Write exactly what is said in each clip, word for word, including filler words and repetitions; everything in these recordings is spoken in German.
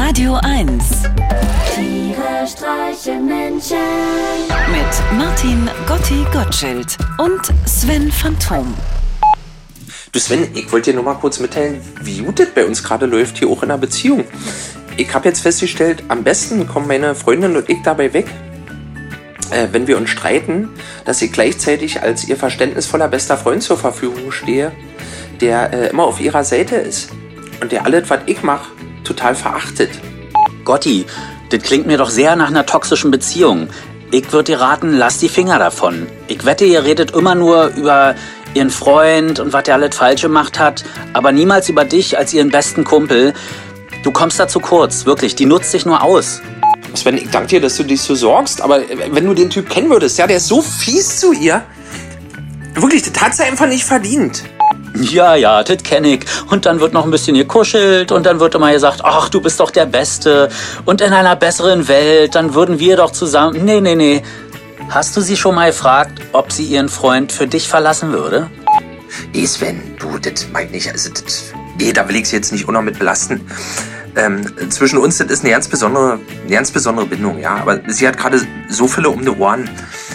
Radio eins. Tiere streichen Menschen. Mit Martin Gotti Gottschild und Sven Phantom. Du Sven, ich wollte dir nur mal kurz mitteilen, wie gut das bei uns gerade läuft, hier auch in der Beziehung. Ich habe jetzt festgestellt, am besten kommen meine Freundin und ich dabei weg, äh, wenn wir uns streiten, dass ich gleichzeitig als ihr verständnisvoller bester Freund zur Verfügung stehe, der äh, immer auf ihrer Seite ist und der alles, was ich mache, total verachtet. Gotti, das klingt mir doch sehr nach einer toxischen Beziehung. Ich würde dir raten, lass die Finger davon. Ich wette, ihr redet immer nur über ihren Freund und was der alles falsch gemacht hat, aber niemals über dich als ihren besten Kumpel. Du kommst da zu kurz, wirklich, die nutzt dich nur aus. Sven, ich danke dir, dass du dich so sorgst, aber wenn du den Typ kennen würdest, ja, der ist so fies zu ihr. Wirklich, das hat sie einfach nicht verdient. Ja, ja, das kenn ich. Und dann wird noch ein bisschen gekuschelt und dann wird immer gesagt, ach, du bist doch der Beste. Und in einer besseren Welt, dann würden wir doch zusammen... Nee, nee, nee. Hast du sie schon mal gefragt, ob sie ihren Freund für dich verlassen würde? Nee, Sven, du, das meint nicht, also das... Nee, da will ich sie jetzt nicht auch noch mit belasten. Ähm, zwischen uns, das ist eine ganz besondere, eine ganz besondere Bindung, ja. Aber sie hat gerade so viele um die Ohren.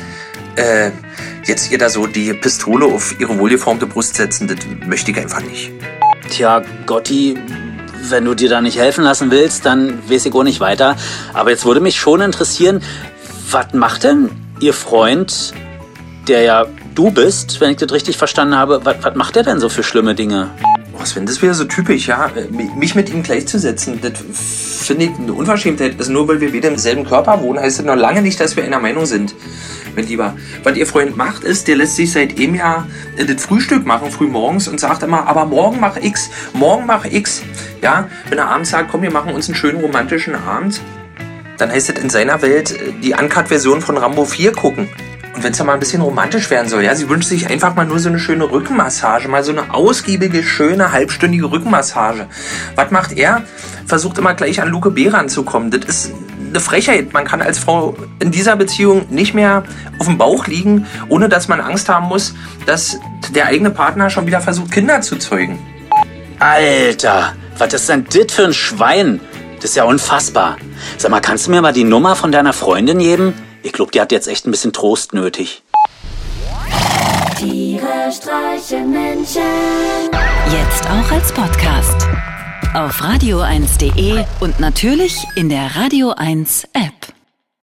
Äh, jetzt ihr da so die Pistole auf ihre wohlgeformte Brust setzen, das möchte ich einfach nicht. Tja, Gotti, wenn du dir da nicht helfen lassen willst, dann weiß ich auch nicht weiter. Aber jetzt würde mich schon interessieren, was macht denn ihr Freund, der ja du bist, wenn ich das richtig verstanden habe, was, was macht der denn so für schlimme Dinge? Oh Sven, das wäre so typisch, ja. Mich mit ihm gleichzusetzen, das finde ich eine Unverschämtheit. Also nur weil wir beide im selben Körper wohnen, heißt das noch lange nicht, dass wir einer Meinung sind. Mein Lieber, was ihr Freund macht, ist, der lässt sich seit einem Jahr das Frühstück machen, früh morgens, und sagt immer, aber morgen mach X, morgen mach X. Ja, wenn er abends sagt, komm, wir machen uns einen schönen romantischen Abend, dann heißt es in seiner Welt die Uncut-Version von Rambo vier gucken. Und wenn es ja mal ein bisschen romantisch werden soll, ja, sie wünscht sich einfach mal nur so eine schöne Rückenmassage, mal so eine ausgiebige, schöne, halbstündige Rückenmassage. Was macht er? Versucht immer gleich an Luke B. ranzukommen. Das ist eine Frechheit. Man kann als Frau in dieser Beziehung nicht mehr auf dem Bauch liegen, ohne dass man Angst haben muss, dass der eigene Partner schon wieder versucht, Kinder zu zeugen. Alter, was ist denn das für ein Schwein? Das ist ja unfassbar. Sag mal, kannst du mir mal die Nummer von deiner Freundin geben? Ich glaube, die hat jetzt echt ein bisschen Trost nötig. Tiere streichen Menschen. Jetzt auch als Podcast. Auf radio eins punkt de und natürlich in der Radio eins App.